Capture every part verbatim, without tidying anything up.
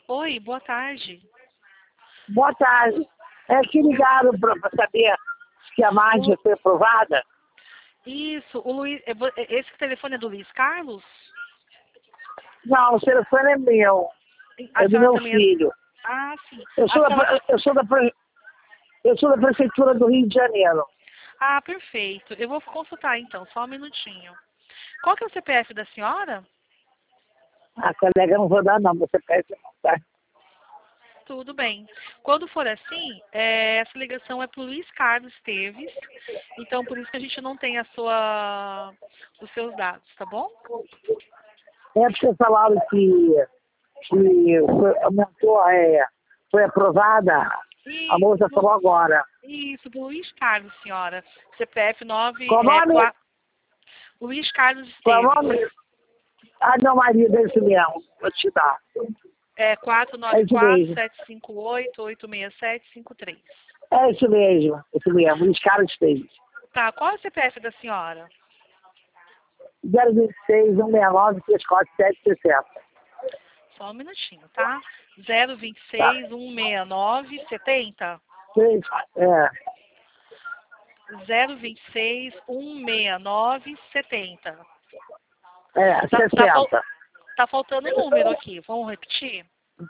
Oi, boa tarde. Boa tarde. É que ligaram para saber se a margem foi aprovada? Isso, o Luiz, é vo- é- esse telefone é do Luiz Carlos? Não, o telefone é meu. A É do senhora meu também é... filho. Ah, sim. Eu A sou, da, senhora... pre- eu, sou da, pre- eu sou da Prefeitura do Rio de Janeiro. Ah, perfeito. Eu vou consultar então, só um minutinho. Qual que é o C P F da senhora? A colega não vou dar não, você pede não, tá? Tudo bem. Quando for assim, é, essa ligação é para o Luiz Carlos Teves, então por isso que a gente não tem a sua, os seus dados, tá bom? É porque falaram que, que foi, aumentou, é, foi aprovada, a moça Isso, falou agora. isso, do Luiz Carlos, senhora. C P F nove, Qual o é, nome? quatro, Luiz Carlos Qual o Esteves. nome? Ah, meu marido, é esse mesmo. Vou te dar. É quatro É nove esse quatro, mesmo. sete cinco oito, oito seis sete cinco três. É esse mesmo. Esse mesmo. Os caras fez. Tá, qual é o C P F da senhora? zero vinte e seis, um seis nove, três quatro sete, sessenta. Só um minutinho, tá? zero vinte e Tá. seis, um seis nove, setenta. Três, é, zero vinte e seis, um seis nove, setenta. é, Tá, tá, fal- sessenta. tá faltando um número aqui. Vamos repetir?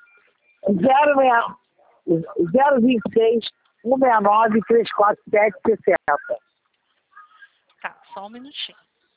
zero vinte e seis, um seis nove, três quatro sete, sessenta. Tá, só um minutinho.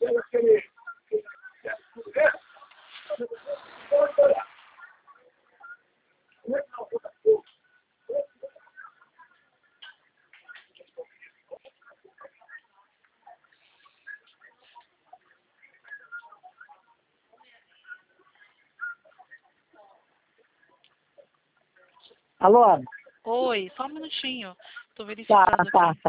Alô? Oi, só um minutinho. Tô Tá, verificando tá, aqui. tá.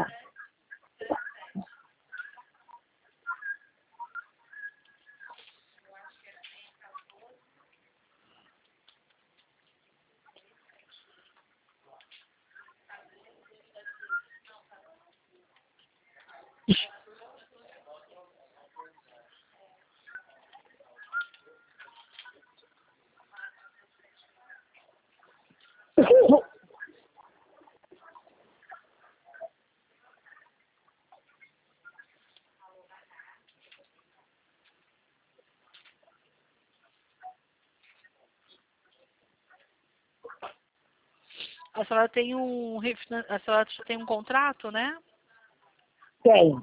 A senhora tem um refinan- a senhora tem um contrato, né? Tem.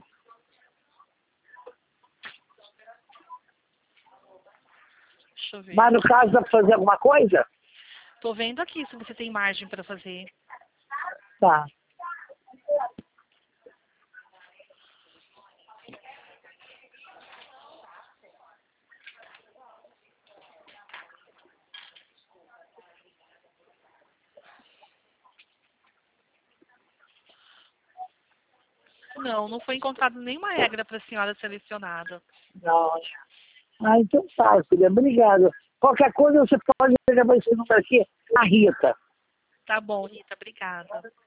Deixa eu ver. Mas no caso dá pra fazer alguma coisa? Tô vendo aqui se você tem margem para fazer. Tá. Não, não foi encontrada nenhuma regra para a senhora selecionada. Não. Ah, então tá, filha. Obrigado. Qualquer coisa você pode ligar para esse número aqui, a Rita. Tá bom, Rita, obrigada.